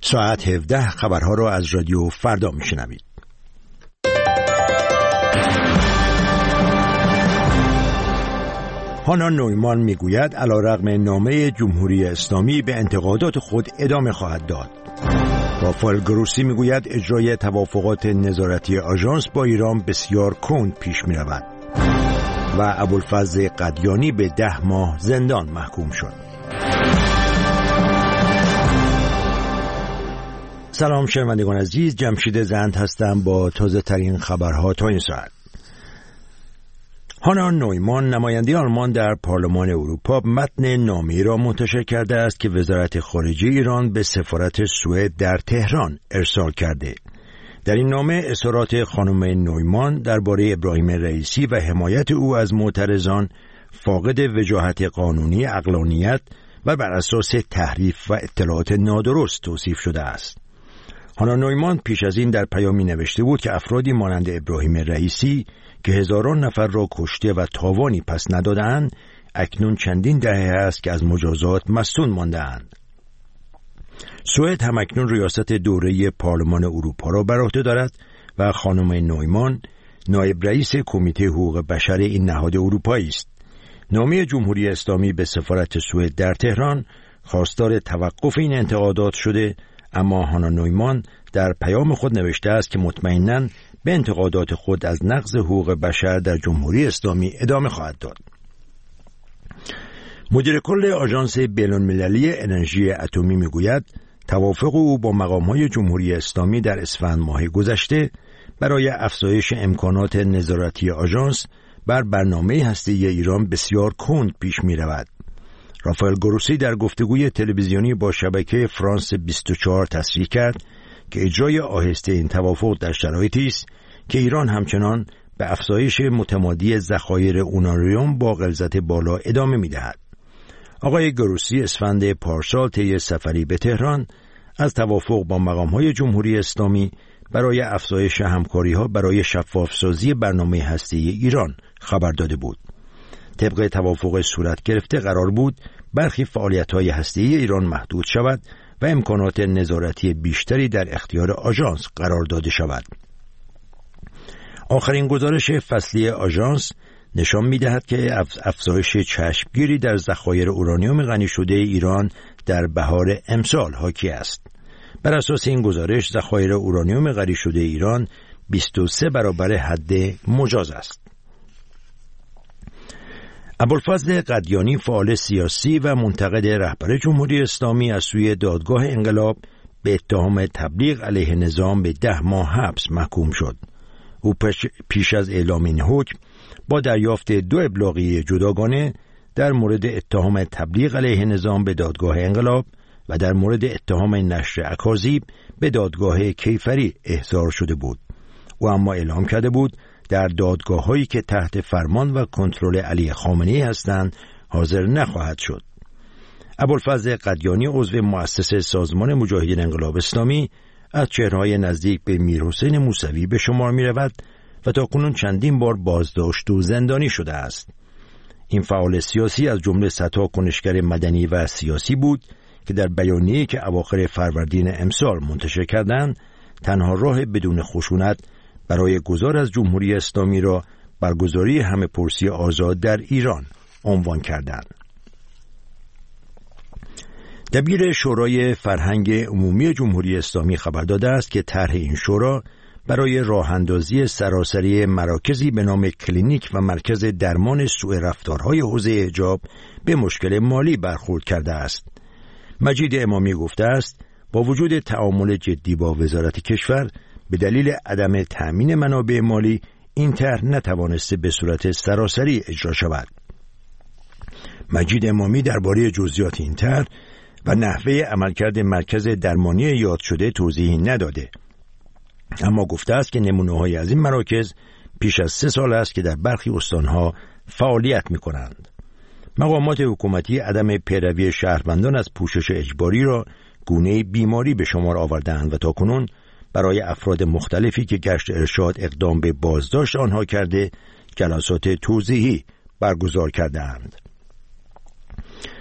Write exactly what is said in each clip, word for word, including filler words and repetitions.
ساعت هفده خبرها را از رادیو فردا میشنوید. هانا نویمان میگوید علیرغم نامه جمهوری اسلامی به انتقادات خود ادامه خواهد داد. رافائل گروسی میگوید اجرای توافقات نظارتی آژانس با ایران بسیار کند پیش میرود و ابوالفضل قدیانی به ده ماه زندان محکوم شد. سلام شنوندگان عزیز، جمشید زند هستم با تازه ترین خبرها تا این ساعت. هانا نویمان نماینده آلمان در پارلمان اروپا متن نامه‌ای را منتشر کرده است که وزارت خارجه ایران به سفارت سوئد در تهران ارسال کرده. در این نامه اظهارات خانم نویمان درباره ابراهیم رئیسی و حمایت او از معترضان فاقد وجاهت قانونی، عقلانیت و بر اساس تحریف و اطلاعات نادرست توصیف شده است. هانا نویمان پیش از این در پیامی نوشته بود که افرادی مانند ابراهیم رئیسی که هزاران نفر را کشته و تاوانی پس ندادند، اکنون چندین دهه است که از مجازات مصون مانده‌اند. سوئد هم اکنون ریاست دوره پارلمان اروپا را بر عهده دارد و خانم نویمان نایب رئیس کمیته حقوق بشر این نهاد اروپایی است. نامه جمهوری اسلامی به سفارت سوئد در تهران خواستار توقف این انتقادات شده، اما هانا نویمان در پیام خود نوشته است که مطمئناً به انتقادات خود از نقض حقوق بشر در جمهوری اسلامی ادامه خواهد داد. مدیر کل آژانس بین‌المللی انرژی اتمی میگوید توافق او با مقام‌های جمهوری اسلامی در اسفند ماه گذشته برای افزایش امکانات نظارتی آژانس بر برنامه هسته‌ای ایران بسیار کند پیش می‌رود. رافائل گروسی در گفتگوی تلویزیونی با شبکه فرانس بیست و چهار تصریح کرد که اجرای آهسته این توافق در شرایطی است که ایران همچنان به افزایش متمادی ذخایر اورانیوم با غلظت بالا ادامه می‌دهد. آقای گروسی اسفند پارسال طی سفری به تهران از توافق با مقام‌های جمهوری اسلامی برای افزایش همکاری‌ها برای شفاف‌سازی برنامه هسته‌ای ایران خبر داده بود. طبق توافق صورت گرفته قرار بود برخی فعالیت‌های هسته‌ای ایران محدود شود و امکانات نظارتی بیشتری در اختیار آژانس قرار داده شود. آخرین گزارش فصلی آژانس نشان می‌دهد که افزایش چشمگیری در ذخایر اورانیوم غنی شده ایران در بهار امسال حاکی است. بر اساس این گزارش ذخایر اورانیوم غنی شده ایران بیست و سه برابر حد مجاز است. ابوالفضل قدیانی فعال سیاسی و منتقد رهبر جمهوری اسلامی از سوی دادگاه انقلاب به اتهام تبلیغ علیه نظام به ده ماه حبس محکوم شد. او پیش از اعلام این حکم با دریافت دو ابلاغیه جداگانه در مورد اتهام تبلیغ علیه نظام به دادگاه انقلاب و در مورد اتهام نشر اکاذیب به دادگاه کیفری احضار شده بود. او اما اعلام کرده بود در دادگاه‌هایی که تحت فرمان و کنترل علی خامنه‌ای هستند حاضر نخواهد شد. ابوالفضل قدیانی عضو مؤسس سازمان مجاهدین انقلاب اسلامی از چهره‌های نزدیک به میرحسین موسوی به شمار می‌رود و تاکنون چندین بار بازداشت و زندانی شده است. این فعال سیاسی از جمله صدها کنشگر مدنی و سیاسی بود که در بیانیه‌ای که اواخر فروردین امسال منتشر کردند تنها راه بدون خشونت برای گذار از جمهوری اسلامی را برگزاری همه پرسی آزاد در ایران عنوان کردند. دبیر شورای فرهنگ عمومی جمهوری اسلامی خبر داده است که طرح این شورا برای راه اندازی سراسری مراکزی به نام کلینیک و مرکز درمان سوء رفتارهای حوزه حجاب به مشکل مالی برخورد کرده است. مجید امامی گفته است با وجود تعامل جدی با وزارت کشور به دلیل عدم تأمین منابع مالی این طرح نتوانسته به صورت سراسری اجرا شود. مجید امامی درباره جزئیات این طرح و نحوه عملکرد مرکز درمانی یاد شده توضیحی نداده، اما گفته است که نمونه‌های از این مراکز پیش از سه سال است که در برخی استانها فعالیت می‌کنند. مقامات حکومتی عدم پیروی شهروندان از پوشش اجباری را گونه بیماری به شمار آوردند و تاکنون برای افراد مختلفی که گشت ارشاد اقدام به بازداشت آنها کرده جلسات توضیحی برگزار کردند.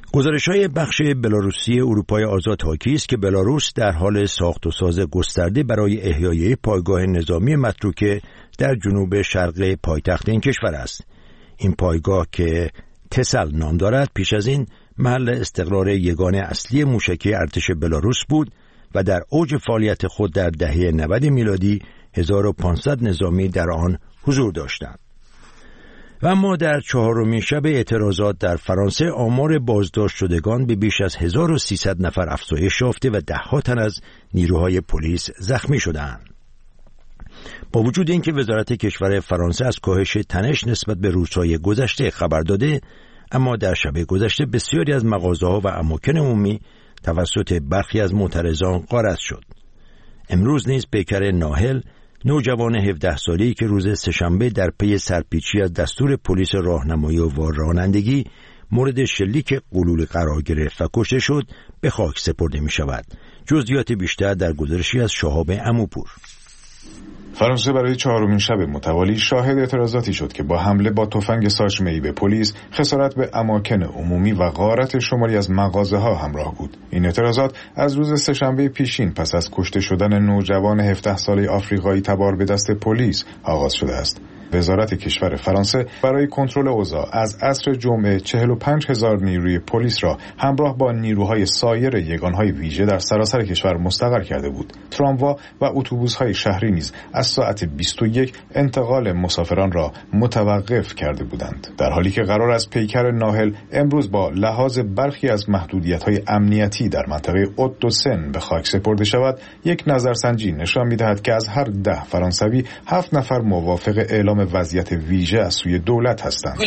گزارش‌های بخش بلاروسی اروپای آزاد حاکی است که بلاروس در حال ساخت و ساز گسترده برای احیای پایگاه نظامی متروکه در جنوب شرق پایتخت این کشور است. این پایگاه که تسل نام دارد پیش از این محل استقرار یگانه اصلی موشکی ارتش بلاروس بود و در اوج فعالیت خود در دهه نود میلادی هزار و پانصد نظامی در آن حضور داشتند. و اما در چهارمین شب اعتراضات در فرانسه آمار بازداشت شدگان به بیش از هزار و سیصد نفر افزایش یافته و ده‌ها تن از نیروهای پلیس زخمی شدند. با وجود اینکه وزارت کشور فرانسه از کاهش تنش نسبت به روزهای گذشته خبر داده، اما در شب گذشته بسیاری از مغازه‌ها و اماکن عمومی توسط برخی از معترضان غارت شد. امروز نیز پیکر ناهل، نوجوان هفده ساله‌ای که روز سه‌شنبه در پی سرپیچی از دستور پلیس راهنمایی و رانندگی مورد شلیک غلول قرار گرفت و کشته شد، به خاک سپرده می شود. جزئیات بیشتر در گزارشی از شهاب عموپور. فرانسه برای چهارمین شب متوالی شاهد اعتراضاتی شد که با حمله با تفنگ ساچمه‌ای به پلیس، خسارت به اماکن عمومی و غارت شماری از مغازه‌ها همراه بود. این اعتراضات از روز سه‌شنبه پیشین پس از کشته شدن نوجوان هفده ساله آفریقایی تبار به دست پلیس آغاز شده است. وزارت کشور فرانسه برای کنترل اوضاع از عصر جمعه چهل و پنج هزار نیروی پلیس را همراه با نیروهای سایر یگانهای ویژه در سراسر کشور مستقر کرده بود. تراموا و اتوبوس‌های شهری نیز از ساعت بیست و یک انتقال مسافران را متوقف کرده بودند، در حالی که قرار است پیکر ناهل امروز با لحاظ برخی از محدودیت‌های امنیتی در منطقه اوت دو سن به خاک سپرده شود. یک نظرسنجی نشان می‌دهد که از هر ده فرانسوی هفت نفر موافق اعلام وضعیت ویژه از سوی دولت هستند.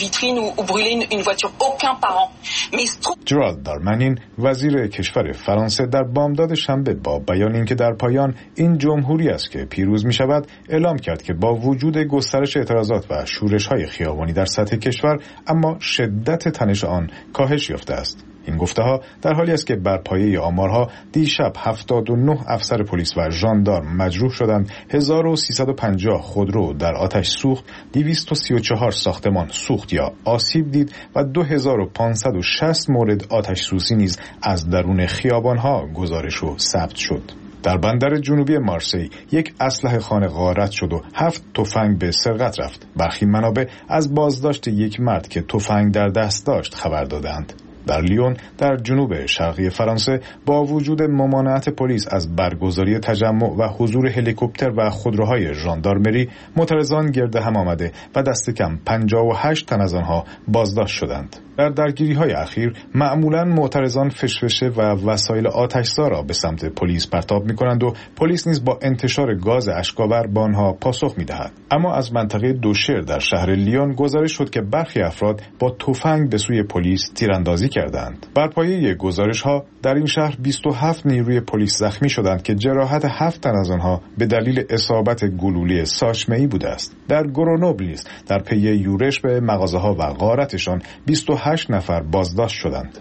جرالد دارمنین وزیر کشور فرانسه در بامداد شنبه با بیان اینکه در پایان این جمهوری است که پیروز می شود، اعلام کرد که با وجود گسترش اعتراضات و شورش‌های خیابانی در سطح کشور، اما شدت تنش آن کاهش یافته است. این گفته‌ها در حالی است که بر پایه آمارها دیشب هفتاد و نه افسر پلیس و ژاندارم مجروح شدند، هزار و سیصد و پنجاه خودرو در آتش سوخت، دویست و سی و چهار ساختمان سوخت یا آسیب دید و دو هزار و پانصد و شصت مورد آتش سوزی نیز از درون خیابان‌ها گزارش و ثبت شد. در بندر جنوبی مارسی یک اسلحه خانه غارت شد و هفت تفنگ به سرقت رفت. برخی منابع از بازداشت یک مرد که تفنگ در دست داشت خبر دادند. در لیون در جنوب شرقی فرانسه با وجود ممانعت پلیس از برگزاری تجمع و حضور هلیکوپتر و خودروهای ژاندارمری، معترضان گرد هم آمده و دست کم پنجاه و هشت تن از آنها بازداشت شدند. در درگیری‌های اخیر معمولاً معترضان فشفشه و وسایل آتش‌زا را به سمت پلیس پرتاب می‌کنند و پلیس نیز با انتشار گاز اشک‌آور به آنها پاسخ می‌دهد. اما از منطقه دوشر در شهر لیون گزارش شد که برخی افراد با تفنگ به سوی پلیس تیراندازی کردند. بر پایه گزارش‌ها در این شهر بیست و هفت نیروی پلیس زخمی شدند که جراحت هفت تن از آنها به دلیل اصابت گلوله ساچمه‌ای بوده است. در گرونوبل نیز در پی یورش به مغازه‌ها و غارتشان بیست و هشت نفر بازداشت شدند.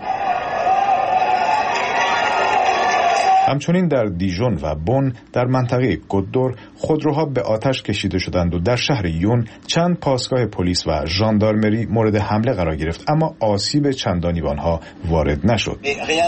همچنین در دیژون و بون در منطقه کدور خودروها به آتش کشیده شدند و در شهر یون چند پاسگاه پلیس و ژاندارمری مورد حمله قرار گرفت، اما آسیب چندانی به آنها وارد نشد.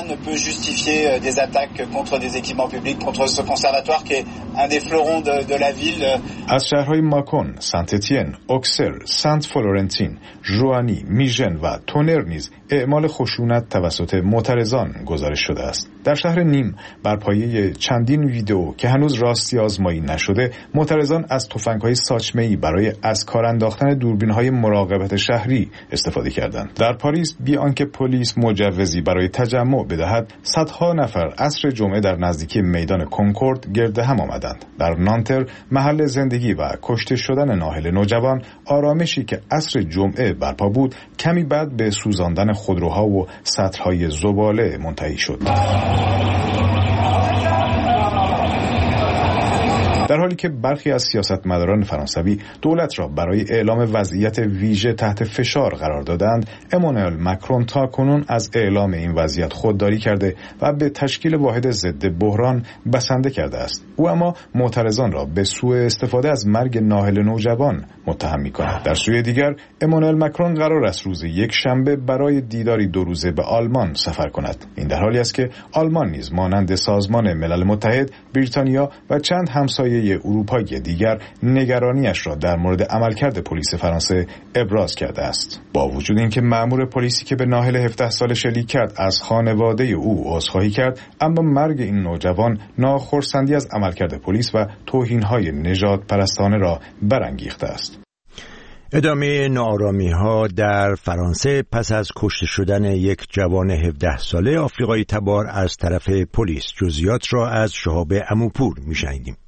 از شهرهای ماکون، سنت اتین، اوکسر، سنت فلورنتین، ژوانی، میژن و تونر نیز اعمال خشونت توسط معترضان گزارش شده است. در شهر نیم بر پایه چندین ویدئو که هنوز راستی آزمایی نشده، معترضان از تفنگ‌های ساچمه‌ای برای از کار انداختن دوربین‌های مراقبت شهری استفاده کردند. در پاریس بی آنکه پلیس مجوزی برای تجمع بدهد، صدها نفر عصر جمعه در نزدیکی میدان کنکورد گرد هم آمدند. در نانتر، محل زندگی و کشته شدن ناهل نوجوان، آرامشی که عصر جمعه برپا بود کمی بعد به سوزاندن خودروها و سطل‌های زباله منتهی شد. در حالی که برخی از سیاستمداران فرانسوی دولت را برای اعلام وضعیت ویژه تحت فشار قرار دادند، امانوئل مکرون تاکنون از اعلام این وضعیت خودداری کرده و به تشکیل واحد ضد بحران بسنده کرده است. او اما معترضان را به سوء استفاده از مرگ ناهل نوجوان متهم می‌کند. در سوی دیگر امانوئل مکرون قرار است روز یک شنبه برای دیداری دو روزه به آلمان سفر کند. این در حالی است که آلمان نیز مانند سازمان ملل متحد، بریتانیا و چند همسایه اروپایی دیگر نگرانیش را در مورد عملکرد پلیس فرانسه ابراز کرده است. با وجود اینکه مأمور پلیسی که به ناهل هفده ساله شلیک کرد از خانواده او عذرخواهی کرد، اما مرگ این نوجوان ناخرسندی از عملکرد پلیس و توهین‌های نژاد پرستانه را برانگیخته است. ادامه ناآرامی‌ها در فرانسه پس از کشته شدن یک جوان هفده ساله آفریقایی تبار از طرف پلیس. جزئیات را از شهاب عموپور می‌شنیدیم.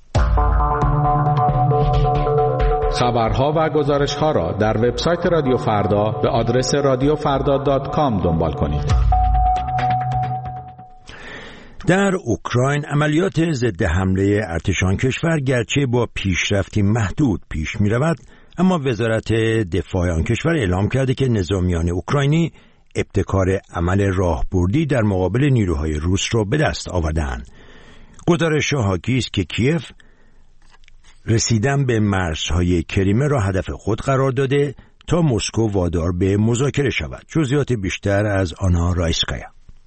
خبرها و گزارش‌ها را در وبسایت رادیو فردا به آدرس رادیو فردا دات کام دنبال کنید. در اوکراین عملیات ضد حمله ارتش آن کشور گرچه با پیشرفتی محدود پیش می‌رود، اما وزارت دفاع آن کشور اعلام کرده که نظامیان اوکراینی ابتکار عمل راهبردی در مقابل نیروهای روس را به دست آوردند. گزارش حاکی است که کیف رسیدن به مرزهای کریمه را هدف خود قرار داده تا مسکو وادار به مذاکره شود. جزئیات بیشتر از آنا رایسکایا.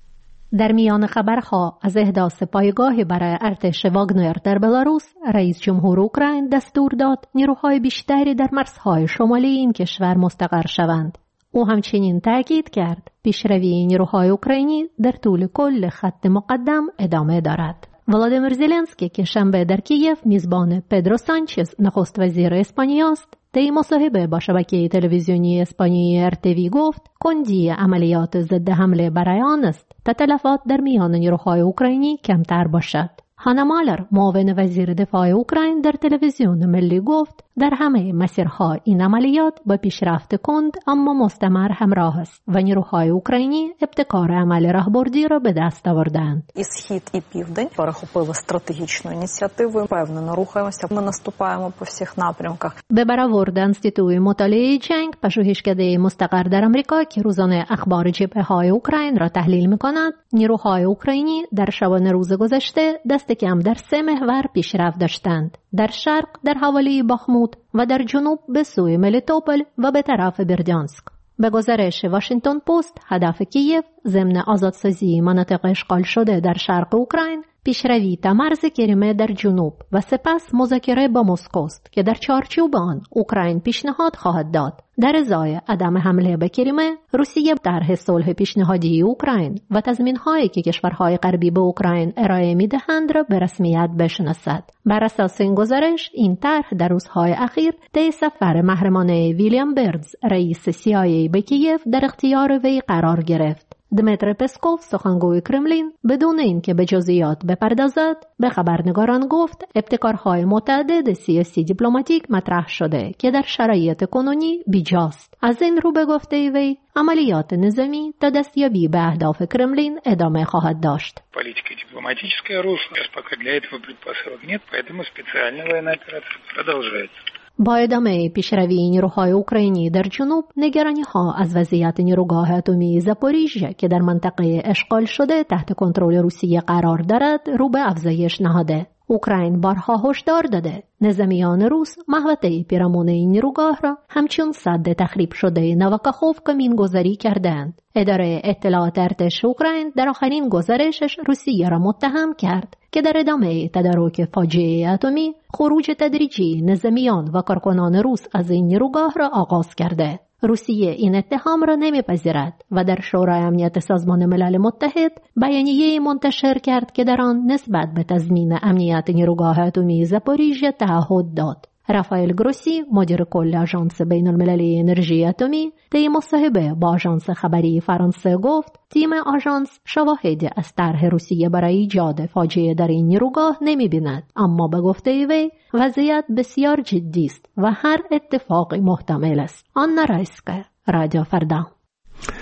در میان خبرها از احداث پایگاهی برای ارتش واگنر در بلاروس، رئیس جمهور اوکراین دستور داد نیروهای بیشتری در مرزهای شمالی این کشور مستقر شوند. او همچنین تاکید کرد پیشروی نیروهای اوکراینی در طول کل خط مقدم ادامه دارد. ولادیمیر زلنسکی که شنبه در کیف میزبان پدرو سانچز نخست وزیر اسپانیا است، در مصاحبه با شبکه تلویزیونی اسپانیایی ار تی وی گفت کندی عملیات ضد حمله برای آن است تا تلفات در میان نیروهای اوکراینی کمتر باشد. هانا مالر معاون وزیر دفاع اوکراین در تلویزیون ملی گفت در همه مسیرها این عملیات با پیشرفت کند اما مستمر همراه است و نیروهای اوکراینی ابتکار عمل راهبردی را به دست آوردند. І схід, і південь перехопили стратегічну ініціативу. Впевнено рухаємося. Ми наступаємо по всіх напрямках. به برآورد انستیتوی مطالعه جنگ پژوهشکده مستقر در آمریکا که روزانه اخبار جبهه‌های اوکراین را تحلیل می‌کند، نیروهای اوکراینی در شبانه روز گذشته دست کم در سه محور پیشرفت داشتند: در شرق در حوالی باخموت و در جنوب به سوی ملیتوپل و به طرف بردیانسک. به گزارش واشنگتن پست، هدف کیف ضمن آزادسازی مناطق اشغال شده در شرق اوکراین، پیشروی تا مرز کریمه در جنوب و سپس مذاکره با مسکو است که در چارچوب آن اوکراین پیشنهاد خواهد داد در ازای عدم حمله به کریمه روسیه طرح صلح پیشنهادی اوکراین و تضمین‌هایی که کشورهای غربی به اوکراین ارائه می‌دهند را به رسمیت بشناسد. بر اساس این گزارش، این طرح در روزهای اخیر طی سفر محرمانه ویلیام برنز رئیس سی آی ای به کیف در اختیار وی قرار گرفت. دمیتری پسکوف سخنگوی کرملین بدون اینکه به جزئیات بپردازد به خبرنگاران گفت ابتکارهای متعدد سیاسی دیپلماتیک مطرح شده که در شرایط کنونی بیجاست. از این رو به گفته وی عملیات نظامی تا دستیابی به اهداف کرملین ادامه خواهد داشت. Политика дипломатическое русло. Пока для этого предпосылок нет, поэтому специальная военная операция продолжается. با ادامه پیشروی نیروهای اوکراینی در جنوب، نگرانی‌ها از وضعیت نیروگاه اتمی زاپوریژیا که در منطقه اشغال شده تحت کنترل روسیه قرار دارد رو به افزایش نهاده. اوکراین بارها هشدار داده نظامیان روس محوطه پیرامون این نیروگاه را همچون سد تخریب شده نواکاخوف کمینگذاری کردند. اداره اطلاعات ارتش اوکراین در آخرین گزارشش روسیه را متهم کرد که در ادامه تدارک فاجعه اتمی خروج تدریجی نظامیان و کارکنان روس از این نیروگاه را آغاز کرده. روسیه این اتهام را نمیپذیرد و در شورای امنیت سازمان ملل متحد بیانیه منتشر کرد که در آن نسبت به تضمین امنیت نیروگاه اتمی زاپوریژیا تعهد داد. رافائل گروسی، مدیر کل آژانس بین المللی انرژی اتمی، طی مصاحبه با آژانس خبری فرانسه گفت تیم آژانس شواهدی از طرح روسیه برای ایجاد فاجعه در این نیروگاه نمی‌بیند، اما به گفته وی وضعیت بسیار جدی است و هر اتفاقی محتمل است. آنا رایسکایا، رادیو فردا.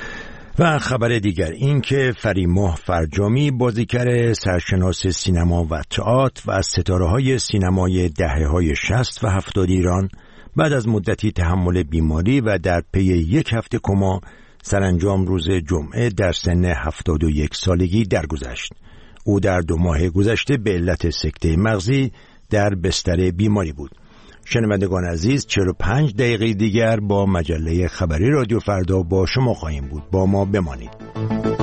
و خبر دیگر این که فریماه فرجامی بازیگر سرشناس سینما و تئاتر و از ستاره‌های سینمای دهه‌های شصت و هفتاد ایران بعد از مدتی تحمل بیماری و در پی یک هفته کما سرانجام روز جمعه در سن هفتاد و یک سالگی درگذشت. او در دو ماه گذشته به علت سکته مغزی در بستر بیماری بود. شنوندگان عزیز، چهل و پنج دقیقه دیگر با مجله خبری رادیو فردا با شما خواهیم بود. با ما بمانید.